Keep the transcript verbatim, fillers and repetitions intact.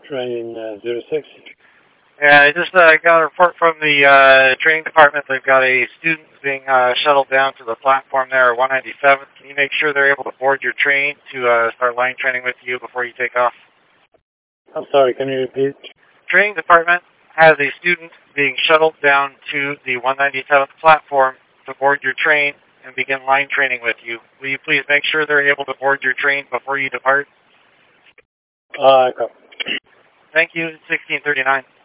Train uh, zero six. Yeah, I just uh, got a report from the uh, training department. They've got a student being uh, shuttled down to the platform there at one ninety-seventh. Can you make sure they're able to board your train to uh, start line training with you before you take off? I'm sorry, can you repeat? Training department has a student being shuttled down to the one ninety-seventh platform to board your train and begin line training with you. Will you please make sure they're able to board your train before you depart? Uh, Thank you, sixteen thirty-nine.